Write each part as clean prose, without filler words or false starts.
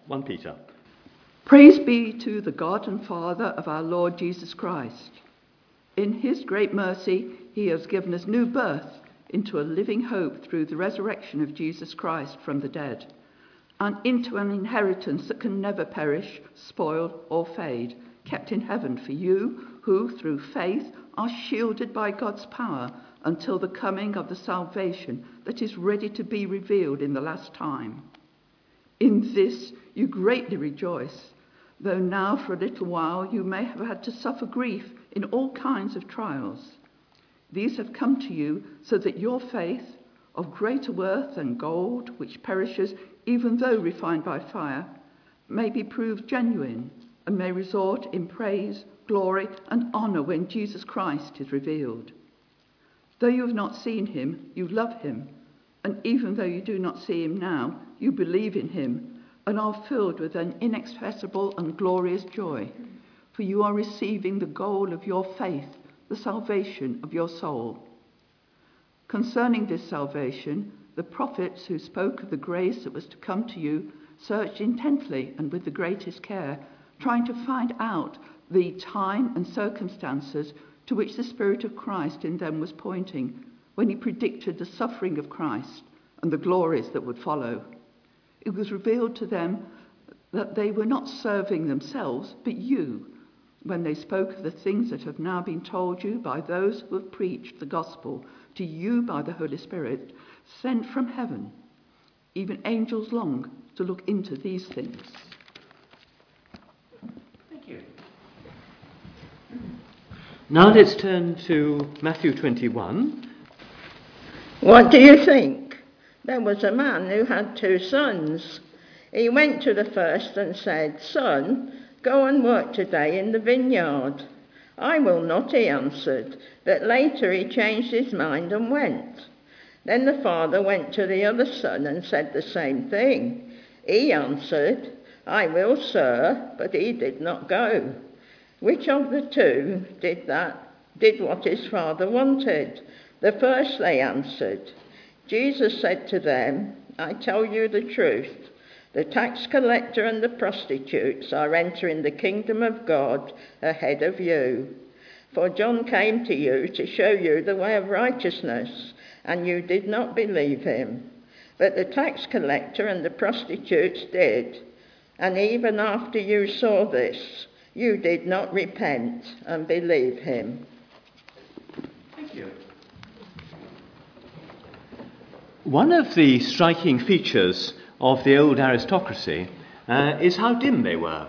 1 Peter. Praise be to the God and Father of our Lord Jesus Christ. In his great mercy, he has given us new birth into a living hope through the resurrection of Jesus Christ from the dead, and into an inheritance that can never perish, spoil, or fade, kept in heaven for you, who, through faith, are shielded by God's power until the coming of the salvation that is ready to be revealed in the last time. In this you greatly rejoice, though now for a little while you may have had to suffer grief in all kinds of trials. These have come to you so that your faith, of greater worth than gold, which perishes even though refined by fire, may be proved genuine and may result in praise, glory, and honour when Jesus Christ is revealed. Though you have not seen him, you love him, and even though you do not see him now, you believe in him and are filled with an inexpressible and glorious joy, for you are receiving the goal of your faith, the salvation of your soul. Concerning this salvation, the prophets who spoke of the grace that was to come to you searched intently and with the greatest care, trying to find out the time and circumstances to which the Spirit of Christ in them was pointing when he predicted the suffering of Christ and the glories that would follow. It was revealed to them that they were not serving themselves, but you, when they spoke of the things that have now been told you by those who have preached the gospel to you by the Holy Spirit, sent from heaven. Even angels long to look into these things. Thank you. Now let's turn to Matthew 21. What do you think? There was a man who had 2 sons. He went to the first and said, "Son, go and work today in the vineyard." "I will not," he answered. But later he changed his mind and went. Then the father went to the other son and said the same thing. He answered, "I will, sir," but he did not go. Which of the 2 did what his father wanted? The first, they answered. Jesus said to them, "I tell you the truth. The tax collector and the prostitutes are entering the kingdom of God ahead of you. For John came to you to show you the way of righteousness, and you did not believe him. But the tax collector and the prostitutes did. And even after you saw this, you did not repent and believe him." Thank you. One of the striking features of the old aristocracy is how dim they were.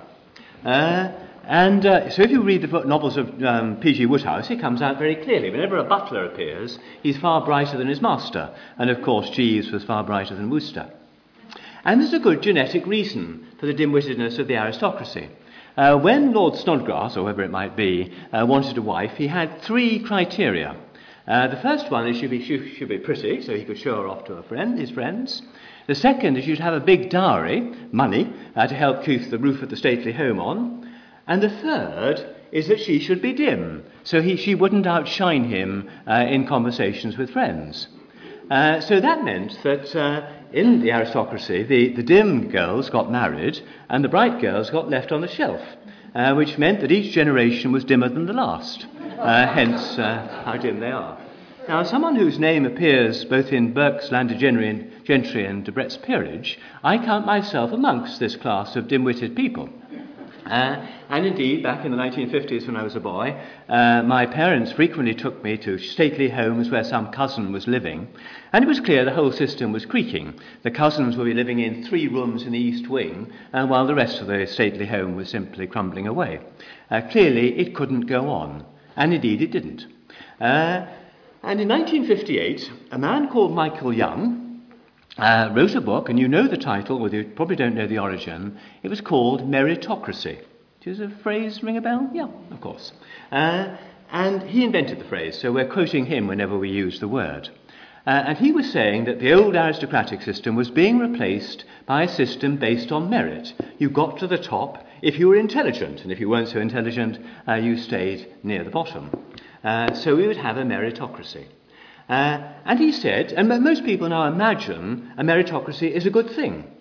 So if you read the novels of P.G. Wodehouse, it comes out very clearly. Whenever a butler appears, he's far brighter than his master. And of course, Jeeves was far brighter than Wooster. And there's a good genetic reason for the dim-wittedness of the aristocracy. When Lord Snodgrass, or whoever it might be, wanted a wife, he had 3 criteria. The first one is she should be pretty, so he could show her off to his friends. The second is you'd have a big dowry, money, to help keep the roof of the stately home on. And the third is that she should be dim, so she wouldn't outshine him in conversations with friends. So that meant that in the aristocracy, the dim girls got married and the bright girls got left on the shelf, which meant that each generation was dimmer than the last, hence how dim they are. Now, someone whose name appears both in Burke's Landed Gentry and Debrett's Peerage, I count myself amongst this class of dim-witted people. And indeed, back in the 1950s when I was a boy, my parents frequently took me to stately homes where some cousin was living, and it was clear the whole system was creaking. The cousins would be living in 3 rooms in the east wing, while the rest of the stately home was simply crumbling away. Clearly, it couldn't go on, and indeed it didn't. And in 1958, a man called Michael Young wrote a book, and you know the title, although you probably don't know the origin. It was called Meritocracy. Does the phrase ring a bell? Yeah, of course. And he invented the phrase, so we're quoting him whenever we use the word. And he was saying that the old aristocratic system was being replaced by a system based on merit. You got to the top if you were intelligent, and if you weren't so intelligent, you stayed near the bottom. So we would have a meritocracy. And he said, and most people now imagine a meritocracy is a good thing.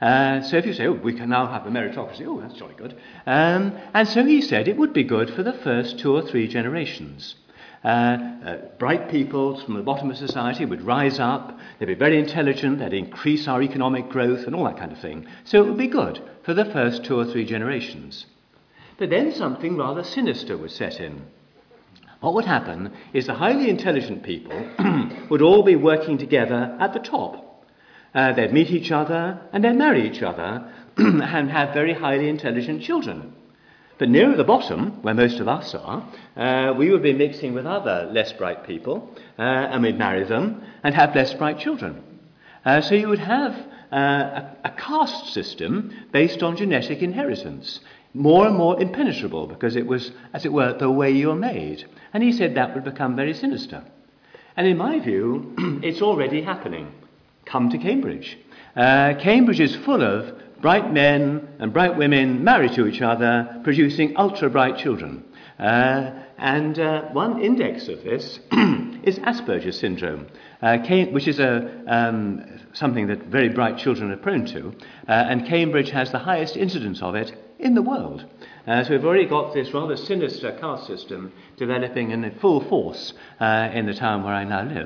So if you say, we can now have a meritocracy, that's jolly good. And so he said it would be good for the first 2 or 3 generations. Bright people from the bottom of society would rise up, they'd be very intelligent, they'd increase our economic growth and all that kind of thing. So it would be good for the first 2 or 3 generations. But then something rather sinister would set in. What would happen is the highly intelligent people would all be working together at the top. They'd meet each other and they'd marry each other and have very highly intelligent children. But nearer the bottom, where most of us are, we would be mixing with other less bright people, and we'd marry them and have less bright children. So you would have a caste system based on genetic inheritance, more and more impenetrable because it was, as it were, the way you were made. And he said that would become very sinister. And in my view, it's already happening. Come to Cambridge. Cambridge is full of bright men and bright women married to each other, producing ultra-bright children. And one index of this is Asperger's syndrome, which is something that very bright children are prone to. And Cambridge has the highest incidence of it in the world. So we've already got this rather sinister caste system developing in full force in the town where I now live.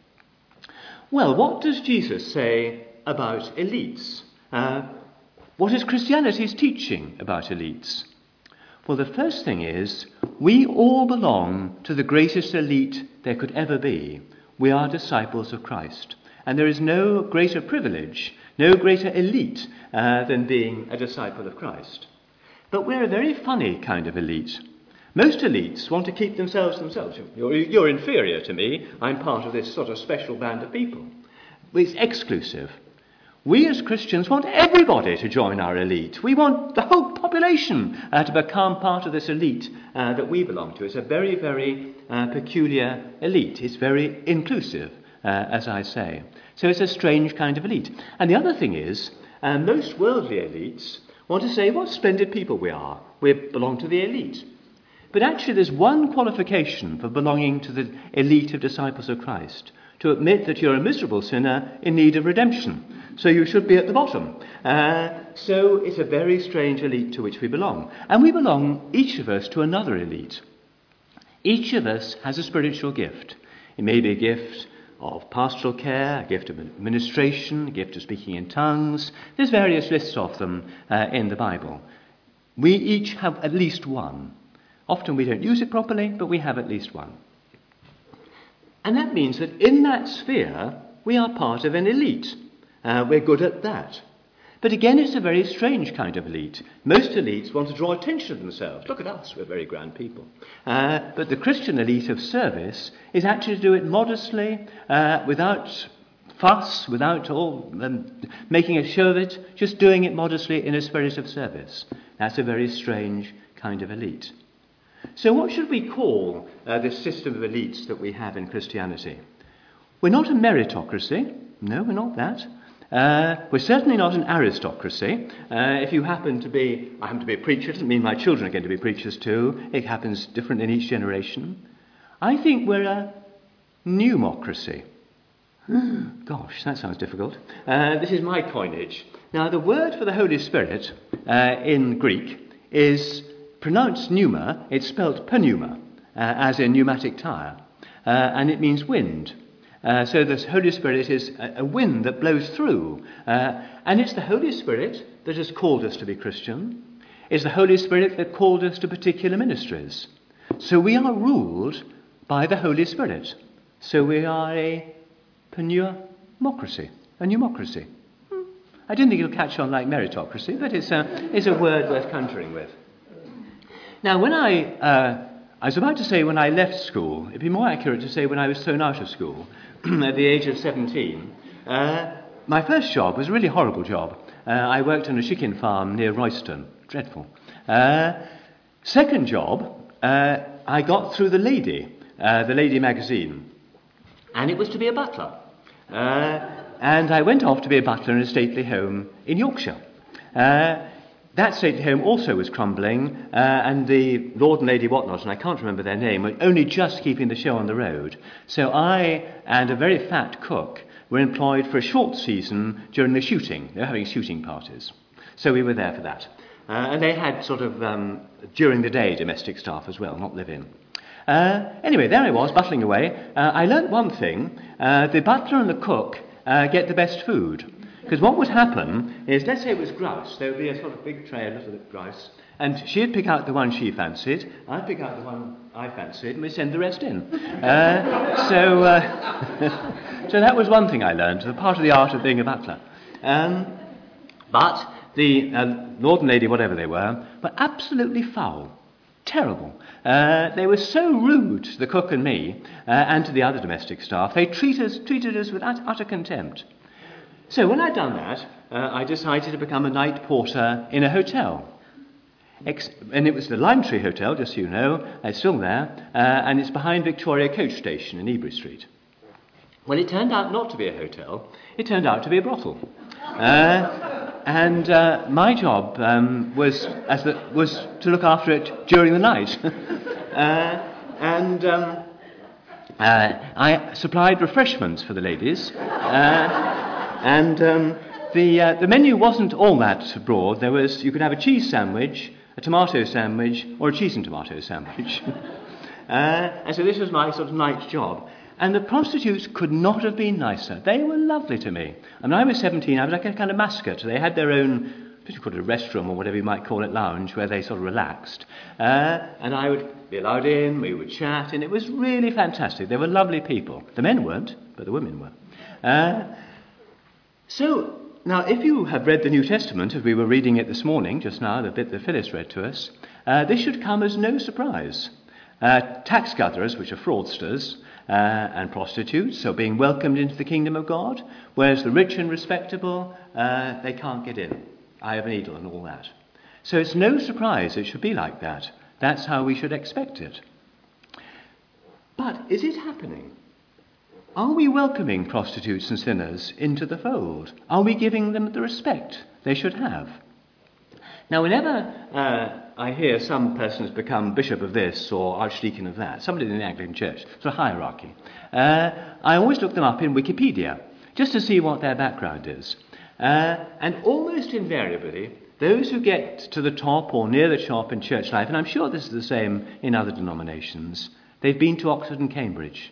Well, what does Jesus say about elites? What is Christianity's teaching about elites? Well, the first thing is, we all belong to the greatest elite there could ever be. We are disciples of Christ. And there is no greater privilege, no greater elite than being a disciple of Christ. But we're a very funny kind of elite. Most elites want to keep themselves. You're inferior to me. I'm part of this sort of special band of people. It's exclusive. We as Christians want everybody to join our elite. We want the whole population to become part of this elite that we belong to. It's a very, very peculiar elite. It's very inclusive, as I say. So it's a strange kind of elite. And the other thing is, most worldly elites want to say what splendid people we are. We belong to the elite. But actually there's one qualification for belonging to the elite of disciples of Christ: to admit that you're a miserable sinner in need of redemption. So you should be at the bottom. So it's a very strange elite to which we belong. And we belong, each of us, to another elite. Each of us has a spiritual gift. It may be a gift of pastoral care, a gift of administration, a gift of speaking in tongues. There's various lists of them in the Bible. We each have at least one. Often we don't use it properly, but we have at least one. And that means that in that sphere, we are part of an elite. We're good at that. But again, it's a very strange kind of elite. Most elites want to draw attention to themselves. Look at us, we're very grand people. But the Christian elite of service is actually to do it modestly, without fuss, without all making a show of it, just doing it modestly in a spirit of service. That's a very strange kind of elite. So what should we call this system of elites that we have in Christianity? We're not a meritocracy. No, we're not that. We're certainly not an aristocracy. If you happen to be, I happen to be a preacher, doesn't mean my children are going to be preachers too. It happens different in each generation. I think we're a pneumocracy. Gosh, that sounds difficult. This is my coinage. Now, the word for the Holy Spirit in Greek is pronounced pneuma. It's spelt pneuma, as in pneumatic tyre, and it means wind. So the Holy Spirit is a wind that blows through. And it's the Holy Spirit that has called us to be Christian. It's the Holy Spirit that called us to particular ministries. So we are ruled by the Holy Spirit. So we are a pneumocracy, a pneumocracy. I didn't think it'll catch on like meritocracy, but it's a word worth conjuring with. Now, when I was about to say when I left school, it'd be more accurate to say when I was thrown out of school at the age of 17. My first job was a really horrible job. I worked on a chicken farm near Royston. Dreadful. Second job, I got through the Lady magazine, and it was to be a butler. And I went off to be a butler in a stately home in Yorkshire. That stately home also was crumbling, and the Lord and Lady whatnot, and I can't remember their name, were only just keeping the show on the road. So I and a very fat cook were employed for a short season during the shooting. They were having shooting parties. So we were there for that. And they had sort of, during the day, domestic staff as well, not live-in. Anyway, there I was, bustling away. I learnt one thing. The butler and the cook get the best food. Because what would happen is, let's say it was grouse. There would be a sort of big tray, a little bit of grouse. And she'd pick out the one she fancied. I'd pick out the one I fancied, and we'd send the rest in. So that was one thing I learned, part of the art of being a butler. But the lord and lady, whatever they were absolutely foul. Terrible. They were so rude to the cook and me, and to the other domestic staff. They treated us with utter contempt. So when I'd done that, I decided to become a night porter in a hotel. And it was the Lime Tree Hotel, just so you know. It's still there, and it's behind Victoria Coach Station in Ebury Street. Well, it turned out not to be a hotel. It turned out to be a brothel. And my job was to look after it during the night. I supplied refreshments for the ladies. The menu wasn't all that broad. You could have a cheese sandwich, a tomato sandwich, or a cheese and tomato sandwich. And so this was my sort of night job. And the prostitutes could not have been nicer. They were lovely to me. And when I was 17, I was like a kind of mascot. They had their own, what you call it, a restroom or whatever you might call it, lounge, where they sort of relaxed. And I would be allowed in, we would chat, and it was really fantastic. They were lovely people. The men weren't, but the women were. So, now, if you have read the New Testament, as we were reading it this morning, just now, the bit that Phyllis read to us, this should come as no surprise. Tax gatherers, which are fraudsters, and prostitutes, so being welcomed into the kingdom of God, whereas the rich and respectable, they can't get in. I have an needle and all that. So it's no surprise it should be like that. That's how we should expect it. But is it happening? Are we welcoming prostitutes and sinners into the fold? Are we giving them the respect they should have? Now, whenever I hear some person has become bishop of this or archdeacon of that, somebody in the Anglican Church, sort of hierarchy, I always look them up in Wikipedia just to see what their background is. And almost invariably, those who get to the top or near the top in church life, and I'm sure this is the same in other denominations, they've been to Oxford and Cambridge.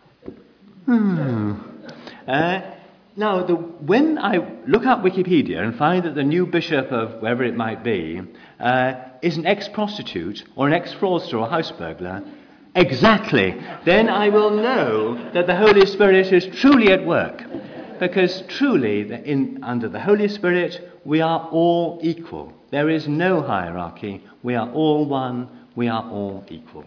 Now, when I look up Wikipedia and find that the new bishop of wherever it might be is an ex-prostitute or an ex-fraudster or house burglar, exactly, then I will know that the Holy Spirit is truly at work. Because truly, under the Holy Spirit, we are all equal. There is no hierarchy. We are all one. We are all equal.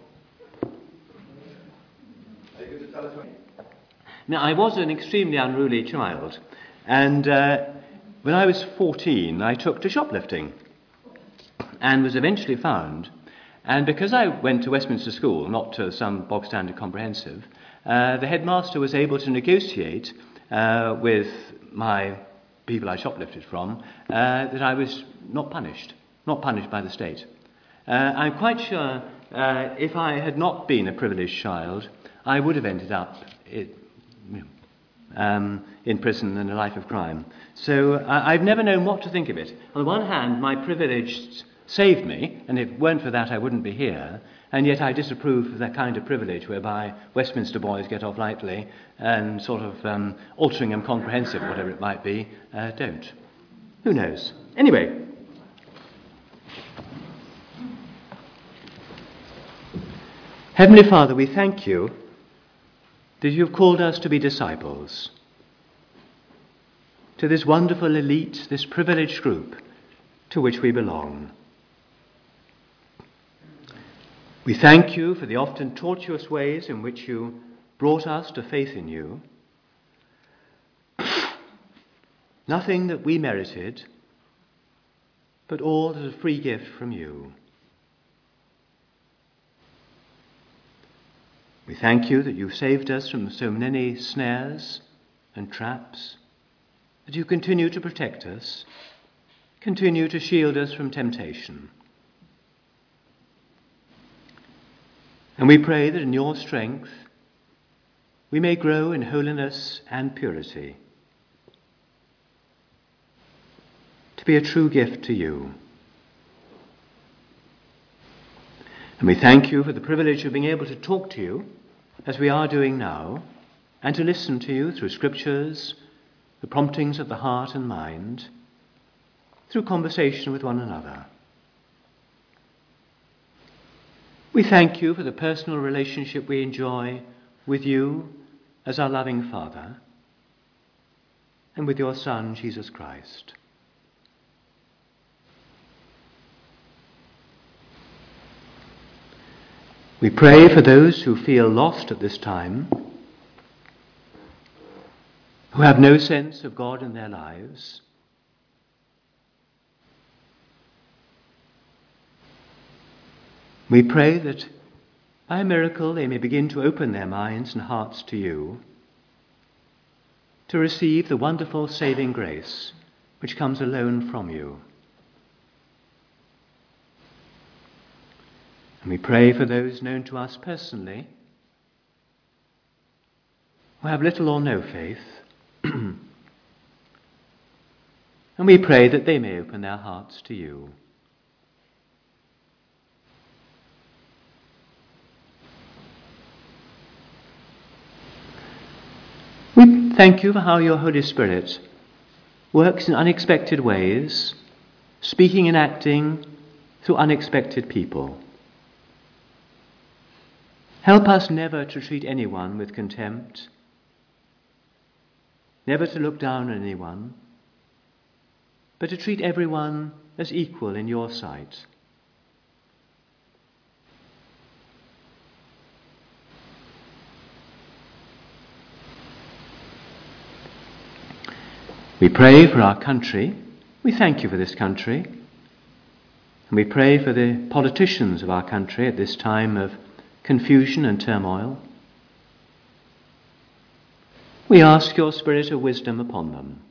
Now, I was an extremely unruly child, and when I was 14, I took to shoplifting, and was eventually found. And because I went to Westminster School, not to some bog-standard comprehensive, the headmaster was able to negotiate with my people I shoplifted from that I was not punished by the state. I'm quite sure if I had not been a privileged child, I would have ended up in prison and a life of crime. So I've never known what to think of it. On the one hand, my privilege saved me, and if it weren't for that I wouldn't be here, and yet I disapprove of that kind of privilege whereby Westminster boys get off lightly and sort of Altrincham comprehensive, whatever it might be, don't. Who knows? Anyway. Heavenly Father, we thank you that you've called us to be disciples, to this wonderful elite, this privileged group to which we belong. We thank you for the often tortuous ways in which you brought us to faith in you. Nothing that we merited, but all as a free gift from you. We thank you that you've saved us from so many snares and traps, that you continue to protect us, continue to shield us from temptation. And we pray that in your strength we may grow in holiness and purity, to be a true gift to you. And we thank you for the privilege of being able to talk to you, as we are doing now, and to listen to you through scriptures, the promptings of the heart and mind, through conversation with one another. We thank you for the personal relationship we enjoy with you as our loving Father, and with your Son, Jesus Christ. We pray for those who feel lost at this time, who have no sense of God in their lives. We pray that by a miracle they may begin to open their minds and hearts to you, to receive the wonderful saving grace which comes alone from you. And we pray for those known to us personally who have little or no faith, and we pray that they may open their hearts to you. We thank you for how your Holy Spirit works in unexpected ways, speaking and acting through unexpected people. Help us never to treat anyone with contempt, never to look down on anyone, but to treat everyone as equal in your sight. We pray for our country. We thank you for this country. And we pray for the politicians of our country at this time of confusion and turmoil. We ask your spirit of wisdom upon them,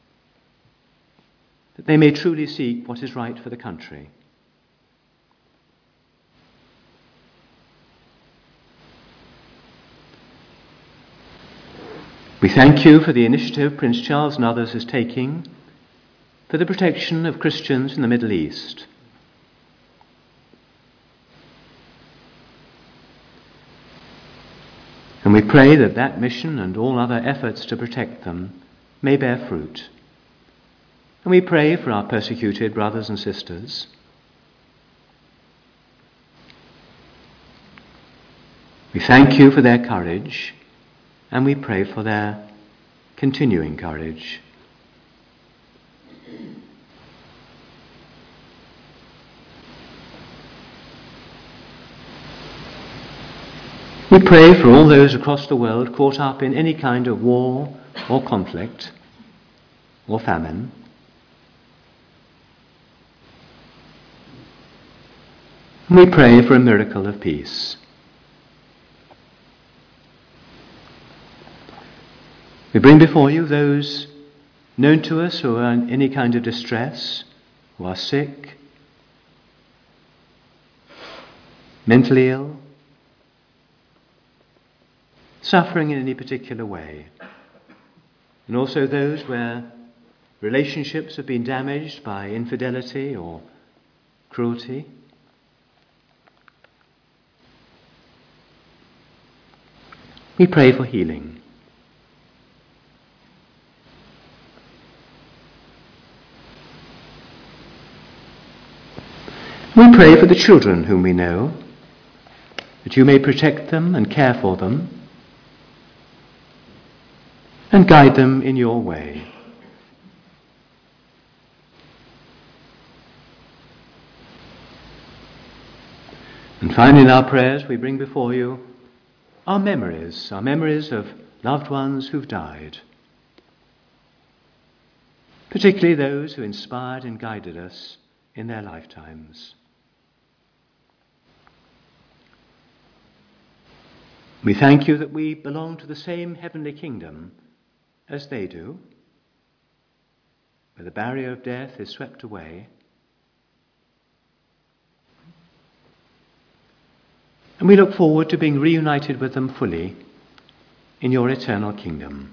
that they may truly seek what is right for the country. We thank you for the initiative Prince Charles and others is taking for the protection of Christians in the Middle East. And we pray that that mission and all other efforts to protect them may bear fruit. And we pray for our persecuted brothers and sisters. We thank you for their courage, and we pray for their continuing courage. We pray for all those across the world caught up in any kind of war or conflict or famine. And we pray for a miracle of peace. We bring before you those known to us who are in any kind of distress, who are sick, mentally ill, suffering in any particular way, and also those where relationships have been damaged by infidelity or cruelty. We pray for healing. We pray for the children whom we know, that you may protect them and care for them, and guide them in your way. And finally, in our prayers, we bring before you our memories of loved ones who've died, particularly those who inspired and guided us in their lifetimes. We thank you that we belong to the same heavenly kingdom as they do, where the barrier of death is swept away. And we look forward to being reunited with them fully in your eternal kingdom.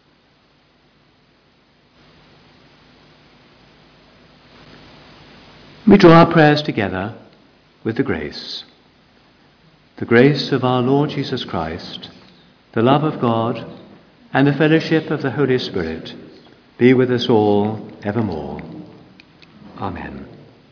We draw our prayers together with the grace. The grace of our Lord Jesus Christ, the love of God, and the fellowship of the Holy Spirit be with us all evermore. Amen.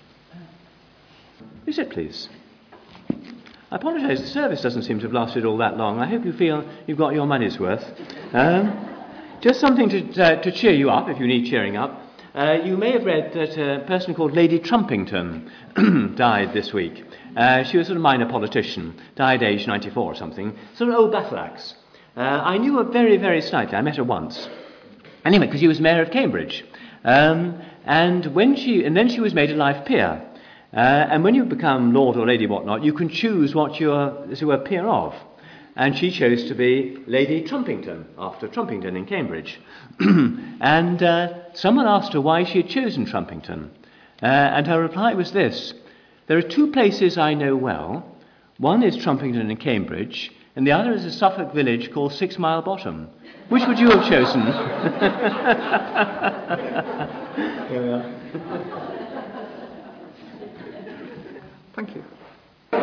You sit, please. I apologise, the service doesn't seem to have lasted all that long. I hope you feel you've got your money's worth. Just something to cheer you up, if you need cheering up. You may have read that a person called Lady Trumpington died this week. She was a sort of minor politician, died aged 94 or something, sort of old battle axe. I knew her very, very slightly. I met her once. Anyway, because she was mayor of Cambridge. And then she was made a life peer. And when you become lord or lady whatnot, you can choose what you're a peer of. And she chose to be Lady Trumpington, after Trumpington in Cambridge. And someone asked her why she had chosen Trumpington. And her reply was this: there are two places I know well. One is Trumpington in Cambridge, and the other is a Suffolk village called 6 Mile Bottom. Which would you have chosen? Here we are. Thank you.